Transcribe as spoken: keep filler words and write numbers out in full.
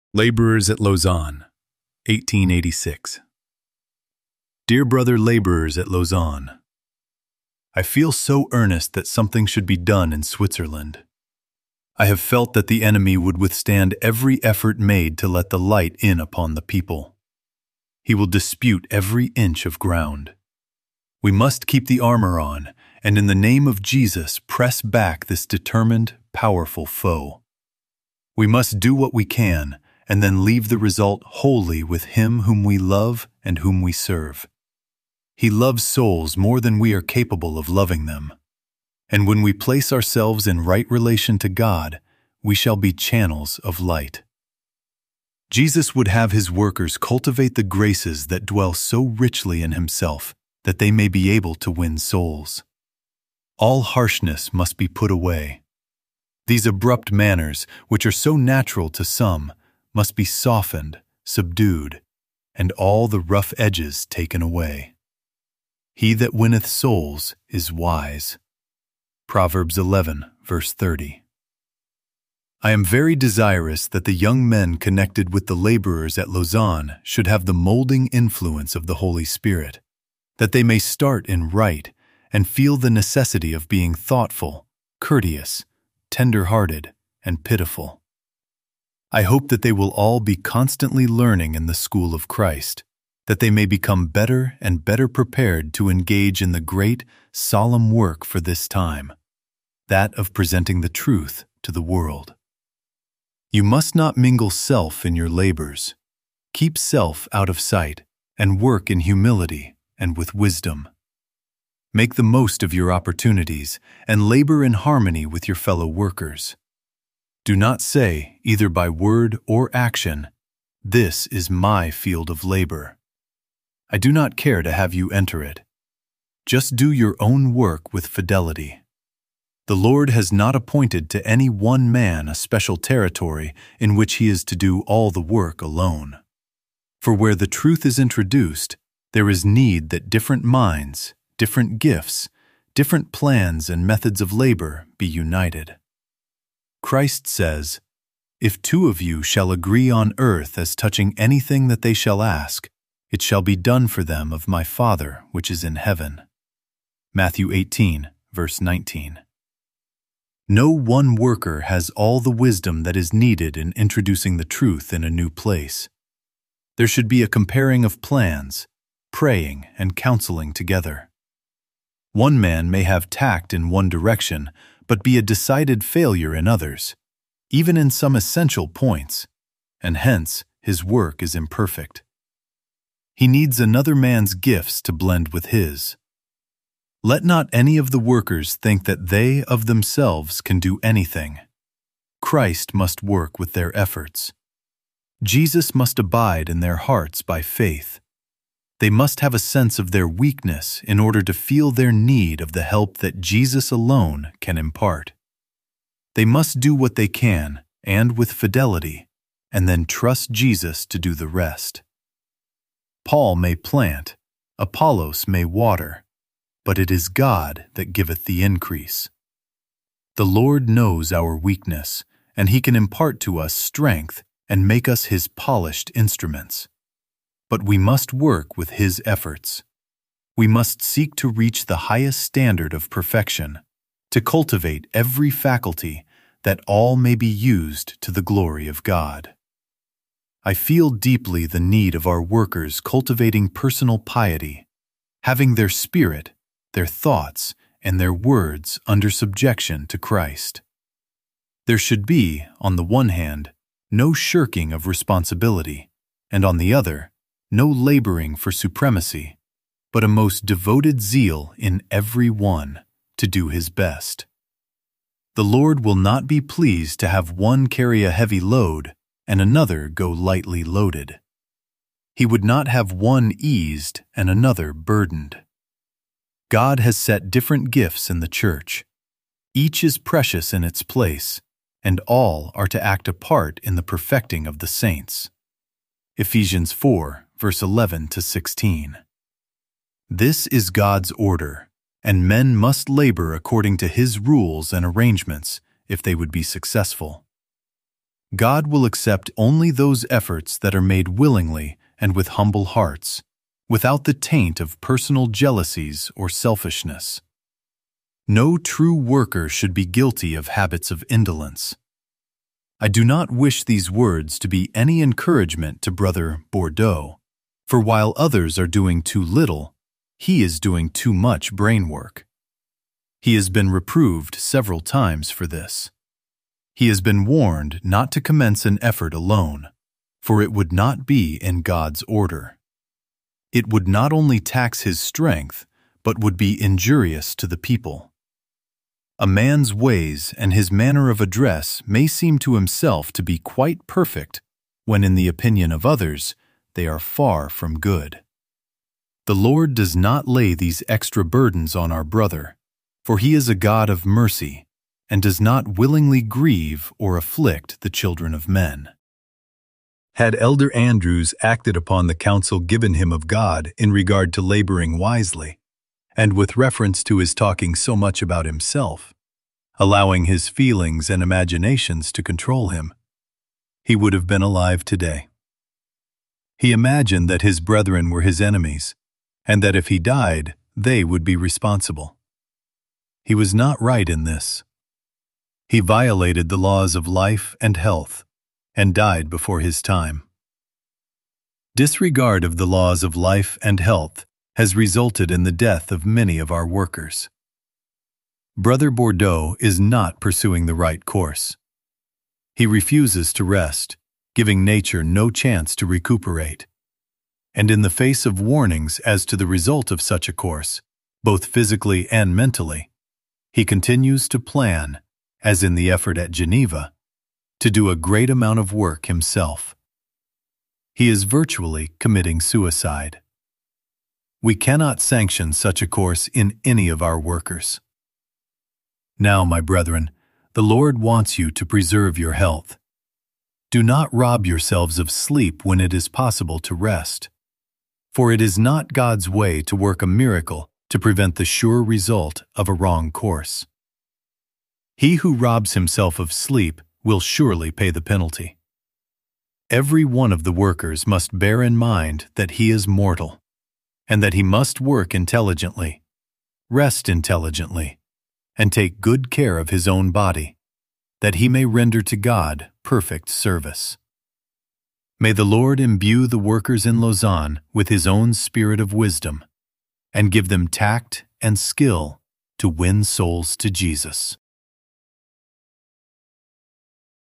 Laborers at Lausanne, eighteen eighty-six. Dear brother laborers at Lausanne, I feel so earnest that something should be done in Switzerland. I have felt that the enemy would withstand every effort made to let the light in upon the people. He will dispute every inch of ground. We must keep the armor on, and in the name of Jesus press back this determined, powerful foe. We must do what we can, and then leave the result wholly with Him whom we love and whom we serve. He loves souls more than we are capable of loving them. And when we place ourselves in right relation to God, we shall be channels of light. Jesus would have His workers cultivate the graces that dwell so richly in Himself that they may be able to win souls. All harshness must be put away. These abrupt manners, which are so natural to some, must be softened, subdued, and all the rough edges taken away. He that winneth souls is wise. Proverbs eleven, verse thirty. I am very desirous that the young men connected with the laborers at Lausanne should have the molding influence of the Holy Spirit, that they may start in right and feel the necessity of being thoughtful, courteous, tender-hearted, and pitiful. I hope that they will all be constantly learning in the school of Christ, that they may become better and better prepared to engage in the great, solemn work for this time, that of presenting the truth to the world. You must not mingle self in your labors. Keep self out of sight and work in humility and with wisdom. Make the most of your opportunities and labor in harmony with your fellow workers. Do not say, either by word or action, "This is my field of labor." I do not care to have you enter it. Just do your own work with fidelity. The Lord has not appointed to any one man a special territory in which he is to do all the work alone. For where the truth is introduced, there is need that different minds, different gifts, different plans and methods of labor be united. Christ says, "If two of you shall agree on earth as touching anything that they shall ask, it shall be done for them of my Father which is in heaven." Matthew eighteen, verse nineteen. No one worker has all the wisdom that is needed in introducing the truth in a new place. There should be a comparing of plans, praying and counseling together. One man may have tact in one direction, but be a decided failure in others, even in some essential points, and hence his work is imperfect. He needs another man's gifts to blend with his. Let not any of the workers think that they of themselves can do anything. Christ must work with their efforts. Jesus must abide in their hearts by faith. They must have a sense of their weakness in order to feel their need of the help that Jesus alone can impart. They must do what they can, and with fidelity, and then trust Jesus to do the rest. Paul may plant, Apollos may water, but it is God that giveth the increase. The Lord knows our weakness, and He can impart to us strength and make us His polished instruments. But we must work with His efforts. We must seek to reach the highest standard of perfection, to cultivate every faculty, that all may be used to the glory of God. I feel deeply the need of our workers cultivating personal piety, having their spirit, their thoughts, and their words under subjection to Christ. There should be, on the one hand, no shirking of responsibility, and on the other, no laboring for supremacy, but a most devoted zeal in every one to do his best. The Lord will not be pleased to have one carry a heavy load and another go lightly loaded. He would not have one eased and another burdened. God has set different gifts in the church. Each is precious in its place, and all are to act a part in the perfecting of the saints. Ephesians four, verse eleven to sixteen. This is God's order, and men must labor according to His rules and arrangements if they would be successful. God will accept only those efforts that are made willingly and with humble hearts, without the taint of personal jealousies or selfishness. No true worker should be guilty of habits of indolence. I do not wish these words to be any encouragement to Brother Bordeaux, for while others are doing too little, he is doing too much brain work. He has been reproved several times for this. He has been warned not to commence an effort alone, for it would not be in God's order. It would not only tax his strength, but would be injurious to the people. A man's ways and his manner of address may seem to himself to be quite perfect, when in the opinion of others, they are far from good. The Lord does not lay these extra burdens on our brother, for he is a God of mercy, and does not willingly grieve or afflict the children of men. Had Elder Andrews acted upon the counsel given him of God in regard to laboring wisely, and with reference to his talking so much about himself, allowing his feelings and imaginations to control him, he would have been alive today. He imagined that his brethren were his enemies, and that if he died, they would be responsible. He was not right in this. He violated the laws of life and health, and died before his time. Disregard of the laws of life and health has resulted in the death of many of our workers. Brother Bordeaux is not pursuing the right course. He refuses to rest, giving nature no chance to recuperate. And in the face of warnings as to the result of such a course, both physically and mentally, he continues to plan, as in the effort at Geneva, to do a great amount of work himself. He is virtually committing suicide. We cannot sanction such a course in any of our workers. Now, my brethren, the Lord wants you to preserve your health. Do not rob yourselves of sleep when it is possible to rest, for it is not God's way to work a miracle to prevent the sure result of a wrong course. He who robs himself of sleep will surely pay the penalty. Every one of the workers must bear in mind that he is mortal, and that he must work intelligently, rest intelligently, and take good care of his own body, that he may render to God perfect service. May the Lord imbue the workers in Lausanne with his own spirit of wisdom, and give them tact and skill to win souls to Jesus.